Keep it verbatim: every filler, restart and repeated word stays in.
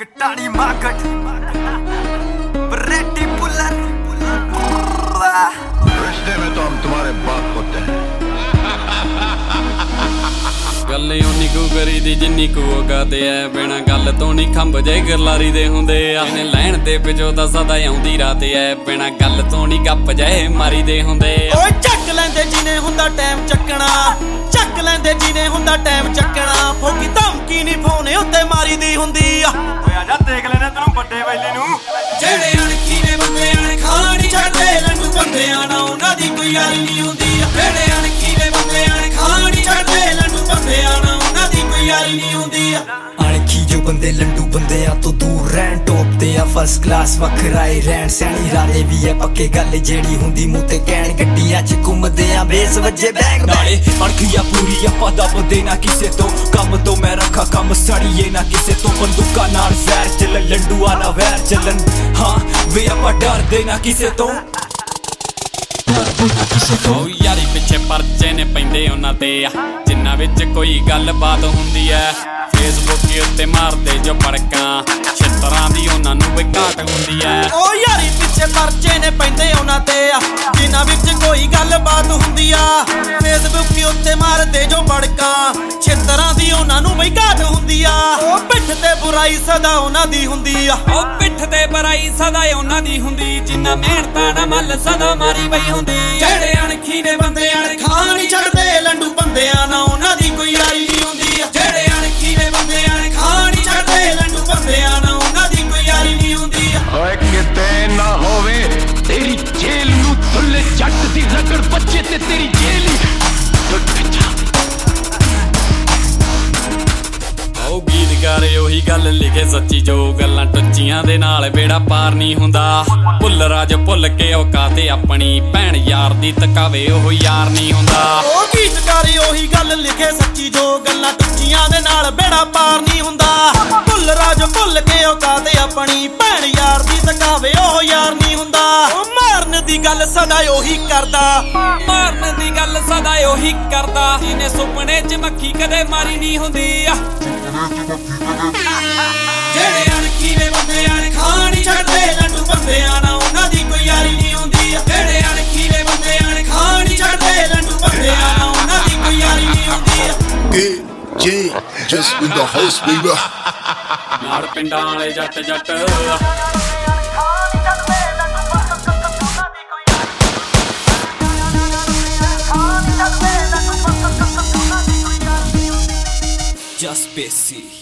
कटाड़ी market बरेटी puller रिश्ते में तो हम तुम्हारे बाप होते हैं। गल उन्नी कू करी दी जिन्नी कू औकात है बिना गल तो नहीं खंभ जे गरलारी दे हुंदे आ लैण दे पिछो दा सदा आउंदी रात है बिना गल तो नहीं गप जे मारी दे हुंदे ओए चक लैंदे जिने हुंदा टाइम चकना चक लैंदे जिने हुंदा टाइम चकना फोकी धमकी नहीं फोने उत्ते मारी दी हुंदी आ ओए आजा देख लेने तैनू बड्डे वैले नू जेड़े अणखी ने बंदे अण खाना नहीं छड्डदे लंडू बंदे आना उन्हां दी कोई यारी नहीं हुंदी जेड़े अणखी ने बंदे अण खाना नहीं छड्डदे लंडू बंदे आना उन्हां दी कोई यारी नहीं हुंदी अणखी जो बंदे लंडू बंदे आ तो दूर रहन टॉप ते आ फर्स्ट क्लास वखराए रहन सैनी राले भी है पक्के गल जेड़ी हुंदी मूंह ते कहण गड्डियां च घुमदे आ बेस वजे बैंग नाले अणखिया पूरी आ दबदे ना किसे तो कम तो मैं रखा कम सड़िए ना किसे तो बंदूका नाल वैर चलन लंडू आला वैर चलन हाँ वे आपां डरदे ना किसे तो ओ यारी पिछे परचे ने पैंदे उन्हां ते जिन्हां विच कोई गल बात हुंदी है फेसबुक उत्ते मारदे जो भड़कां छित्तरां दी उन्हां नूं कोई घाट हुंदी है ओ यारी पिछे परचे ने पैंदे उन्हां ते जिन्हां विच कोई गल बात हुंदी आ फेसबुक उत्ते मारदे जो भड़कां छित्तरां दी उन्हां नूं कोई घाट हुंदी आ ओ पिठ ते बुराई सदा उन्हां दी हुंदी आ ओ पिठ ते बुराई सदा उन्हां दी हुंदी जिन्हां मेहनतां दा मल सदा मारी पई हुंदी जेड़े अणखी ने बंदे अण खाना नहीं छड्डदे लंडू बंदे आना उन्हां दी कोई यारी नहीं हुंदी जेड़े अणखी ने बंदे अण खाना नहीं छड्डदे लंडू बंदे आना उन्हां दी कोई यारी नहीं हुंदी ओए किते ना होवे तेरी जेल नू थुल्ले जट दी रगड़ बच्चे ते तेरी जेल ही ओ गीतकार ओही गल लिखे सच्ची जो गल्लां टुच्चियां दे नाल बेड़ा पार नहीं हुंदा भुੱਲ राज भुੱਲ के औकात अपनी भैन यार दी तकावे ओह यार नहीं हुंदा ओ गीतकार ओही गल लिखे सच्ची जो गल्लां टुच्चियां दे नाल बेड़ा पार नहीं हुंदा भुੱਲ राज भुੱਲ के औकात अपनी भैन यार दी तकावे ओह यार नहीं हुंदा ओ मारन दी गल सदा ओही करदा मारन दी गल सदा ओही करदा इने सुपने च मक्खी कदे मारी नहीं हुंदी जेड़े अणखी ने बंदे अण खाना नहीं छड्डदे लंडू बंदे आना उन्हां दी कोई यारी नहीं हुंदी जेड़े अणखी ने बंदे अण खाना नहीं छड्डदे लंडू बंदे आना उन्हां दी कोई यारी नहीं हुंदी J just in the house baby नाल पिंडां वाले जट जट just busy